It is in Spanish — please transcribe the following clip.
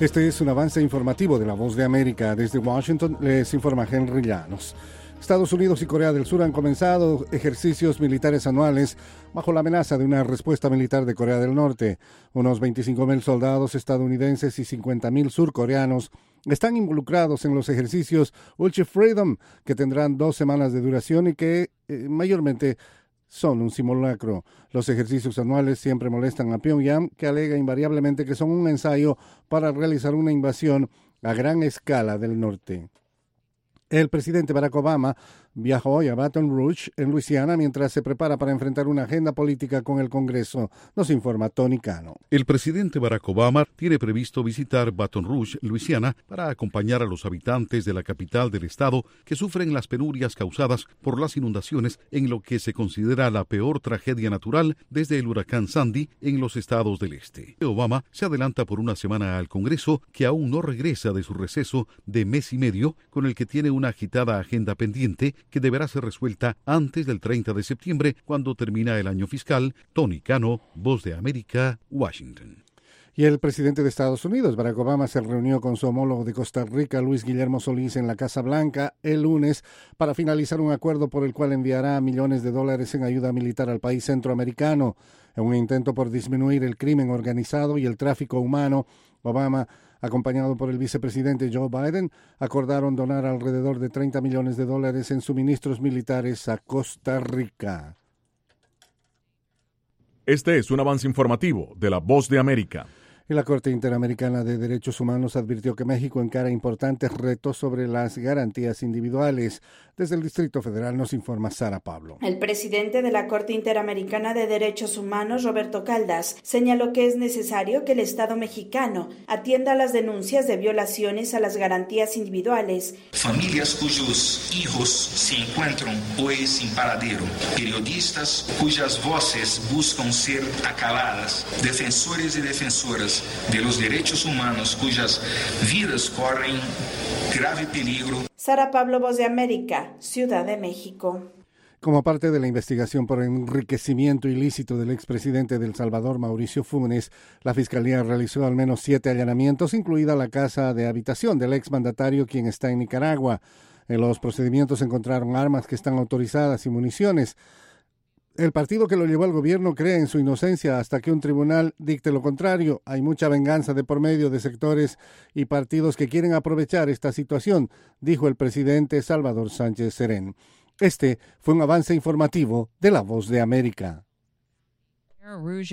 Este es un avance informativo de La Voz de América. Desde Washington les informa Henry Llanos. Estados Unidos y Corea del Sur han comenzado ejercicios militares anuales bajo la amenaza de una respuesta militar de Corea del Norte. Unos 25,000 soldados estadounidenses y 50,000 surcoreanos están involucrados en los ejercicios Ulchi Freedom, que tendrán 2 semanas de duración y que mayormente son un simulacro. Los ejercicios anuales siempre molestan a Pyongyang, que alega invariablemente que son un ensayo para realizar una invasión a gran escala del norte. El presidente Barack Obama viajó hoy a Baton Rouge, en Luisiana, mientras se prepara para enfrentar una agenda política con el Congreso. Nos informa Tony Cano. El presidente Barack Obama tiene previsto visitar Baton Rouge, Luisiana, para acompañar a los habitantes de la capital del estado que sufren las penurias causadas por las inundaciones en lo que se considera la peor tragedia natural desde el huracán Sandy en los estados del este. Obama se adelanta por una semana al Congreso, que aún no regresa de su receso de mes y medio, con el que tiene una agitada agenda pendiente que deberá ser resuelta antes del 30 de septiembre, cuando termina el año fiscal. Tony Cano, Voz de América, Washington. Y el presidente de Estados Unidos, Barack Obama, se reunió con su homólogo de Costa Rica, Luis Guillermo Solís, en la Casa Blanca el lunes para finalizar un acuerdo por el cual enviará millones de dólares en ayuda militar al país centroamericano. En un intento por disminuir el crimen organizado y el tráfico humano, Obama, acompañado por el vicepresidente Joe Biden, acordaron donar alrededor de $30 millones en suministros militares a Costa Rica. Este es un avance informativo de La Voz de América. Y la Corte Interamericana de Derechos Humanos advirtió que México encara importantes retos sobre las garantías individuales. Desde el Distrito Federal nos informa Sara Pablo. El presidente de la Corte Interamericana de Derechos Humanos, Roberto Caldas, señaló que es necesario que el Estado mexicano atienda las denuncias de violaciones a las garantías individuales. Familias cuyos hijos se encuentran hoy sin paradero, periodistas cuyas voces buscan ser acaladas, defensores y defensoras de los derechos humanos cuyas vidas corren grave peligro. Sara Pablo, Voz de América, Ciudad de México. Como parte de la investigación por enriquecimiento ilícito del expresidente de El Salvador, Mauricio Funes, la Fiscalía realizó al menos 7 allanamientos, incluida la casa de habitación del exmandatario, quien está en Nicaragua. En los procedimientos se encontraron armas que están autorizadas y municiones. El partido que lo llevó al gobierno cree en su inocencia hasta que un tribunal dicte lo contrario. Hay mucha venganza de por medio de sectores y partidos que quieren aprovechar esta situación, dijo el presidente Salvador Sánchez Serén. Este fue un avance informativo de La Voz de América.